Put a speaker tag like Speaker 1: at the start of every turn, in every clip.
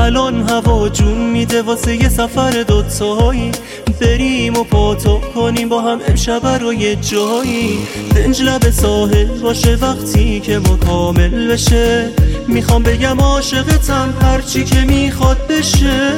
Speaker 1: الان هوا جون میده واسه یه سفر دوتایی، بریم و پاتو کنیم با هم امشب رو یه جایی. دنج لب ساحل باشه وقتی که ما کامل بشه، میخوام بگم عاشقتم هرچی که میخواد بشه.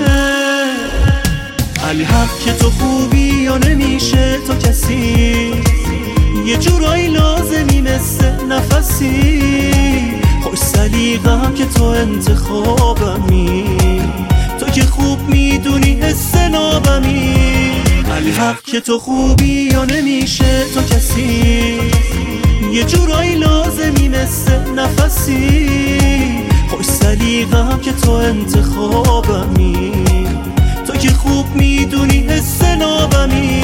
Speaker 1: الحق که تو خوبی یا نمیشه تو کسی، یه جورایی لازمی مثل نفسی. خوش سلیقه‌ام که تو انتخابمی، تو که خوب میدونی حس نابمی. الحق که تو خوبی یا نمیشه تو کسی، یه جورایی لازمی مثل نفسی. خوش سلیقه‌ام که تو انتخابمی، تو که خوب میدونی حس نابمی.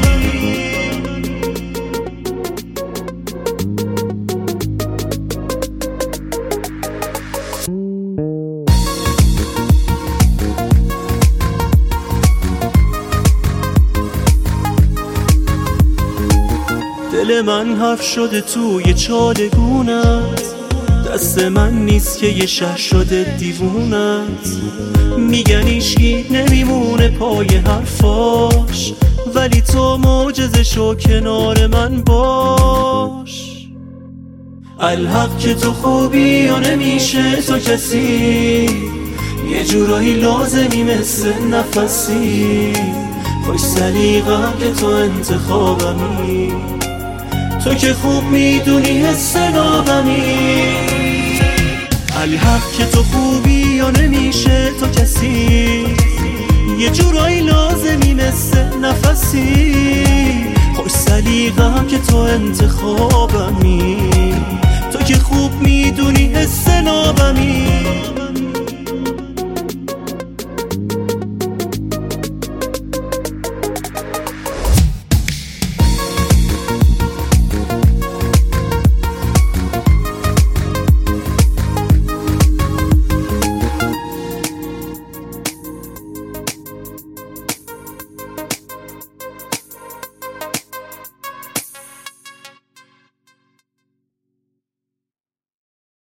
Speaker 1: دل من حرف شده توی چالگونت، دست من نیست که یه شهر شده دیوونت. میگن ایشکی نمیمونه پای حرفاش، ولی تو معجزه شو کنار من باش. الحق که تو خوبی یا نمیشه تو کسی، یه جورایی لازمی مثل نفسی. خوش سلیقه‌ام که تو انتخابمی، تو که خوب میدونی حس نابمی. الحق که تو خوبی یا نمیشه تو کسی، یه جورایی لازمی مثل نفسی. خوش سلیقه‌ام که تو انتخابمی، تو که خوب میدونی حس نابمی.